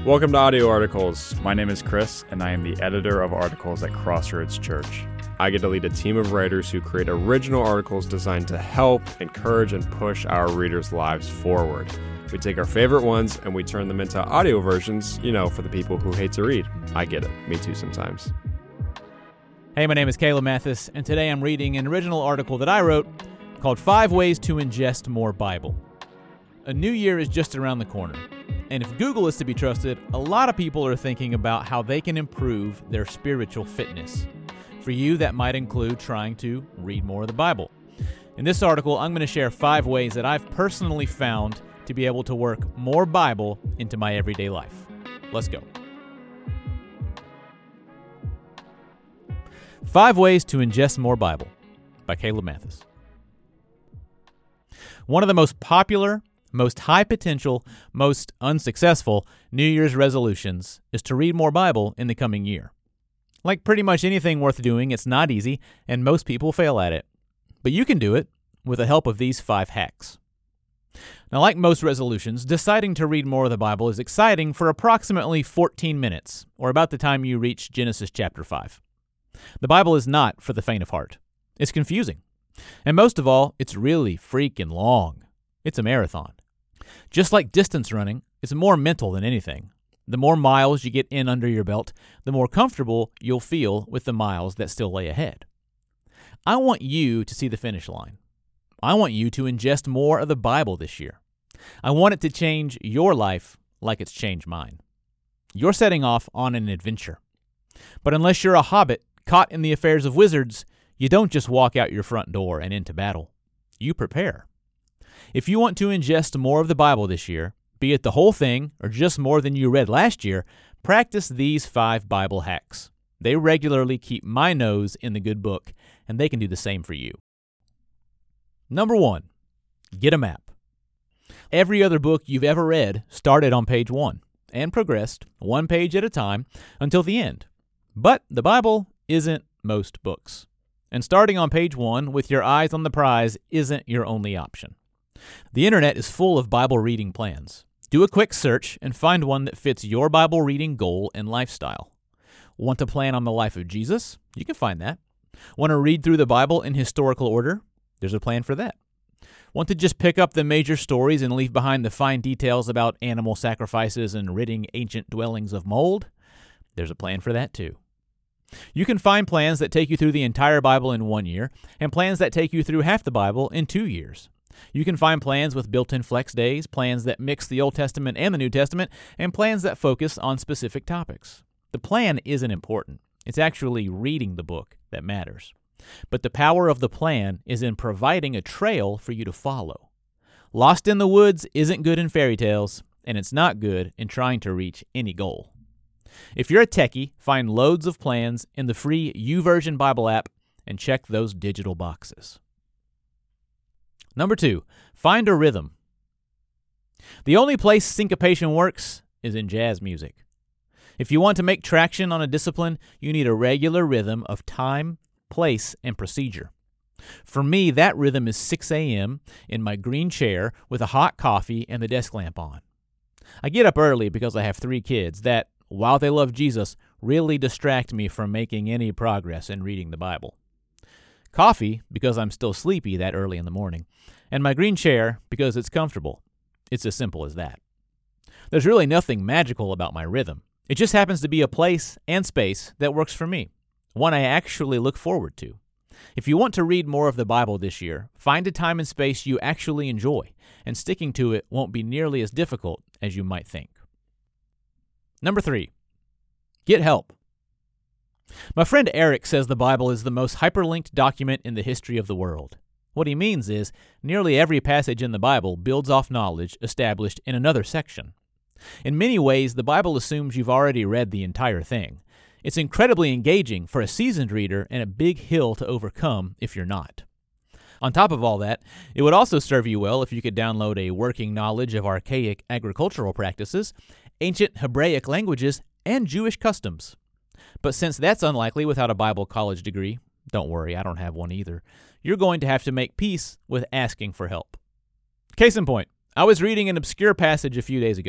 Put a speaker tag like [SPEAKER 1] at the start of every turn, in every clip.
[SPEAKER 1] Welcome to Audio Articles. My name is Chris, and I am the editor of articles at Crossroads Church. I get to lead a team of writers who create original articles designed to help, encourage, and push our readers' lives forward. We take our favorite ones and we turn them into audio versions, for the people who hate to read. I get it. Me too sometimes.
[SPEAKER 2] Hey, my name is Caleb Mathis, and today I'm reading an original article that I wrote called 5 Ways to Ingest More Bible. A new year is just around the corner. And if Google is to be trusted, a lot of people are thinking about how they can improve their spiritual fitness. For you, that might include trying to read more of the Bible. In this article, I'm going to share 5 ways that I've personally found to be able to work more Bible into my everyday life. Let's go. 5 Ways to Ingest More Bible by Caleb Mathis. One of the most popular, most high potential, most unsuccessful New Year's resolutions is to read more Bible in the coming year. Like pretty much anything worth doing, it's not easy, and most people fail at it. But you can do it with the help of these 5 hacks. Now, like most resolutions, deciding to read more of the Bible is exciting for approximately 14 minutes, or about the time you reach Genesis chapter 5. The Bible is not for the faint of heart. It's confusing. And most of all, it's really freaking long. It's a marathon. Just like distance running, it's more mental than anything. The more miles you get in under your belt, the more comfortable you'll feel with the miles that still lay ahead. I want you to see the finish line. I want you to ingest more of the Bible this year. I want it to change your life like it's changed mine. You're setting off on an adventure. But unless you're a hobbit caught in the affairs of wizards, you don't just walk out your front door and into battle. You prepare. If you want to ingest more of the Bible this year, be it the whole thing or just more than you read last year, practice these 5 Bible hacks. They regularly keep my nose in the good book, and they can do the same for you. Number 1, get a map. Every other book you've ever read started on page 1 and progressed 1 page at a time until the end. But the Bible isn't most books. And starting on page 1 with your eyes on the prize isn't your only option. The internet is full of Bible reading plans. Do a quick search and find one that fits your Bible reading goal and lifestyle. Want to plan on the life of Jesus? You can find that. Want to read through the Bible in historical order? There's a plan for that. Want to just pick up the major stories and leave behind the fine details about animal sacrifices and ridding ancient dwellings of mold? There's a plan for that too. You can find plans that take you through the entire Bible in 1 year and plans that take you through half the Bible in 2 years. You can find plans with built-in flex days, plans that mix the Old Testament and the New Testament, and plans that focus on specific topics. The plan isn't important. It's actually reading the book that matters. But the power of the plan is in providing a trail for you to follow. Lost in the woods isn't good in fairy tales, and it's not good in trying to reach any goal. If you're a techie, find loads of plans in the free YouVersion Bible app and check those digital boxes. Number 2, find a rhythm. The only place syncopation works is in jazz music. If you want to make traction on a discipline, you need a regular rhythm of time, place, and procedure. For me, that rhythm is 6 a.m. in my green chair with a hot coffee and the desk lamp on. I get up early because I have 3 kids that, while they love Jesus, really distract me from making any progress in reading the Bible. Coffee, because I'm still sleepy that early in the morning, and my green chair, because it's comfortable. It's as simple as that. There's really nothing magical about my rhythm. It just happens to be a place and space that works for me, one I actually look forward to. If you want to read more of the Bible this year, find a time and space you actually enjoy, and sticking to it won't be nearly as difficult as you might think. Number 3, get help. My friend Eric says the Bible is the most hyperlinked document in the history of the world. What he means is, nearly every passage in the Bible builds off knowledge established in another section. In many ways, the Bible assumes you've already read the entire thing. It's incredibly engaging for a seasoned reader and a big hill to overcome if you're not. On top of all that, it would also serve you well if you could download a working knowledge of archaic agricultural practices, ancient Hebraic languages, and Jewish customs. But since that's unlikely without a Bible college degree, don't worry, I don't have one either, you're going to have to make peace with asking for help. Case in point, I was reading an obscure passage a few days ago.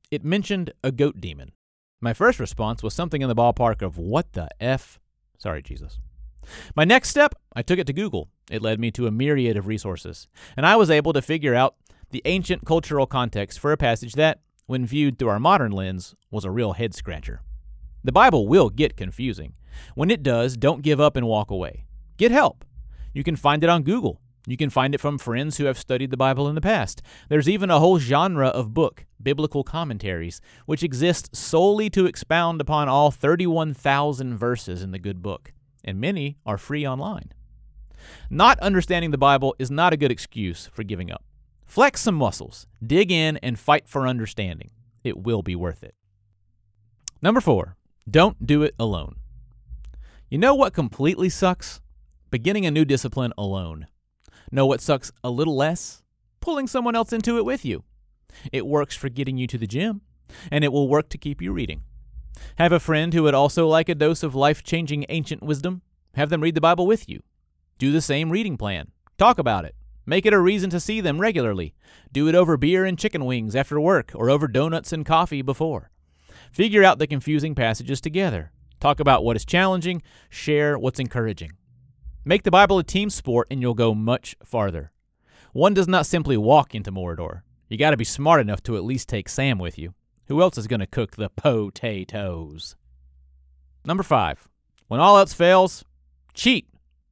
[SPEAKER 2] it mentioned a goat demon. My first response was something in the ballpark of, what the F? Sorry, Jesus. My next step, I took it to Google. It led me to a myriad of resources, and I was able to figure out the ancient cultural context for a passage that, when viewed through our modern lens, was a real head-scratcher. The Bible will get confusing. When it does, don't give up and walk away. Get help. You can find it on Google. You can find it from friends who have studied the Bible in the past. There's even a whole genre of book, biblical commentaries, which exist solely to expound upon all 31,000 verses in the good book, and many are free online. Not understanding the Bible is not a good excuse for giving up. Flex some muscles, dig in, and fight for understanding. It will be worth it. Number 4, don't do it alone. You know what completely sucks? Beginning a new discipline alone. Know what sucks a little less? Pulling someone else into it with you. It works for getting you to the gym, and it will work to keep you reading. Have a friend who would also like a dose of life-changing ancient wisdom. Have them read the Bible with you. Do the same reading plan. Talk about it. Make it a reason to see them regularly. Do it over beer and chicken wings after work or over donuts and coffee before. Figure out the confusing passages together. Talk about what is challenging. Share what's encouraging. Make the Bible a team sport and you'll go much farther. One does not simply walk into Mordor. You got to be smart enough to at least take Sam with you. Who else is going to cook the potatoes? Number 5, when all else fails, cheat.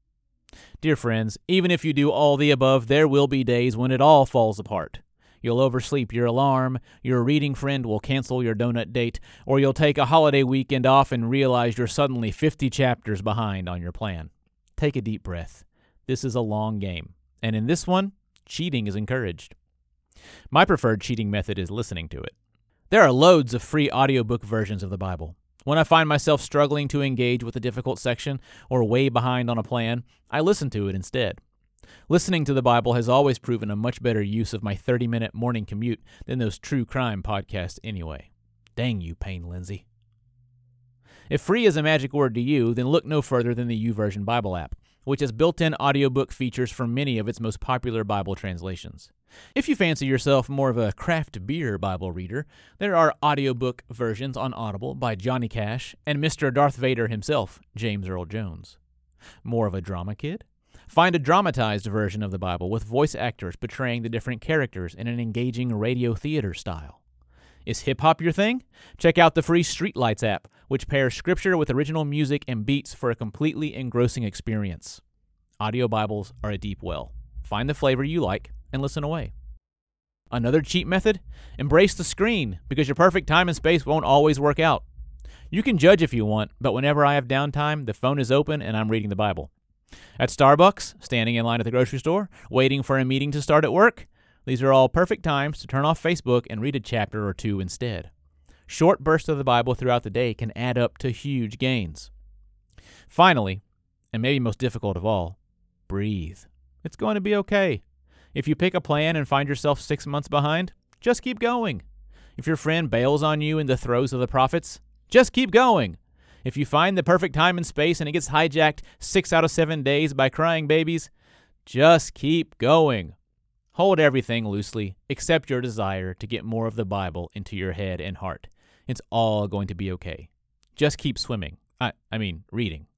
[SPEAKER 2] Dear friends, even if you do all the above, there will be days when it all falls apart. You'll oversleep your alarm, your reading friend will cancel your donut date, or you'll take a holiday weekend off and realize you're suddenly 50 chapters behind on your plan. Take a deep breath. This is a long game, and in this one, cheating is encouraged. My preferred cheating method is listening to it. There are loads of free audiobook versions of the Bible. When I find myself struggling to engage with a difficult section or way behind on a plan, I listen to it instead. Listening to the Bible has always proven a much better use of my 30-minute morning commute than those true crime podcasts anyway. Dang you, Payne Lindsay. If free is a magic word to you, then look no further than the YouVersion Bible app, which has built-in audiobook features for many of its most popular Bible translations. If you fancy yourself more of a craft beer Bible reader, there are audiobook versions on Audible by Johnny Cash and Mr. Darth Vader himself, James Earl Jones. More of a drama kid? Find a dramatized version of the Bible with voice actors portraying the different characters in an engaging radio theater style. Is hip-hop your thing? Check out the free Streetlights app, which pairs scripture with original music and beats for a completely engrossing experience. Audio Bibles are a deep well. Find the flavor you like and listen away. Another cheat method? Embrace the screen, because your perfect time and space won't always work out. You can judge if you want, but whenever I have downtime, the phone is open and I'm reading the Bible. At Starbucks, standing in line at the grocery store, waiting for a meeting to start at work, these are all perfect times to turn off Facebook and read a chapter or two instead. Short bursts of the Bible throughout the day can add up to huge gains. Finally, and maybe most difficult of all, breathe. It's going to be okay. If you pick a plan and find yourself 6 months behind, just keep going. If your friend bails on you in the throes of the prophets, just keep going. If you find the perfect time and space and it gets hijacked 6 out of 7 days by crying babies, just keep going. Hold everything loosely except your desire to get more of the Bible into your head and heart. It's all going to be okay. Just keep swimming. Reading.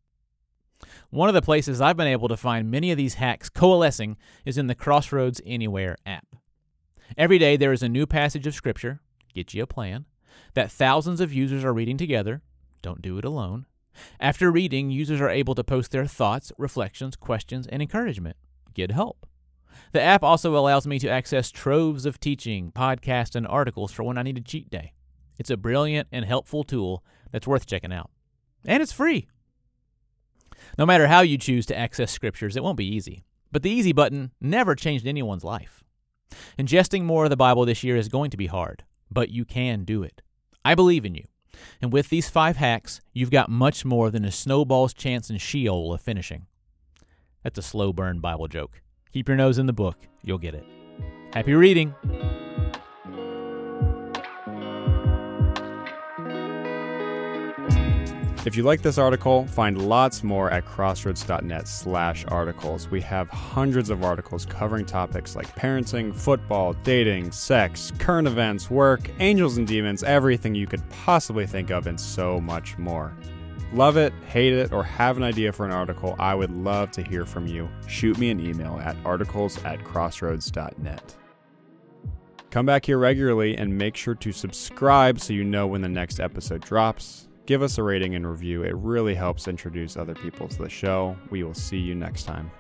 [SPEAKER 2] One of the places I've been able to find many of these hacks coalescing is in the Crossroads Anywhere app. Every day there is a new passage of Scripture, get you a plan, that thousands of users are reading together. Don't do it alone. After reading, users are able to post their thoughts, reflections, questions, and encouragement. Get help. The app also allows me to access troves of teaching, podcasts, and articles for when I need a cheat day. It's a brilliant and helpful tool that's worth checking out. And it's free. No matter how you choose to access scriptures, it won't be easy. But the easy button never changed anyone's life. Ingesting more of the Bible this year is going to be hard, but you can do it. I believe in you. And with these 5 hacks, you've got much more than a snowball's chance in Sheol of finishing. That's a slow burn Bible joke. Keep your nose in the book. You'll get it. Happy reading.
[SPEAKER 1] If you like this article, find lots more at crossroads.net/articles. We have hundreds of articles covering topics like parenting, football, dating, sex, current events, work, angels and demons, everything you could possibly think of, and so much more. Love it, hate it, or have an idea for an article, I would love to hear from you. Shoot me an email at articles@crossroads.net. Come back here regularly and make sure to subscribe so you know when the next episode drops. Give us a rating and review. It really helps introduce other people to the show. We will see you next time.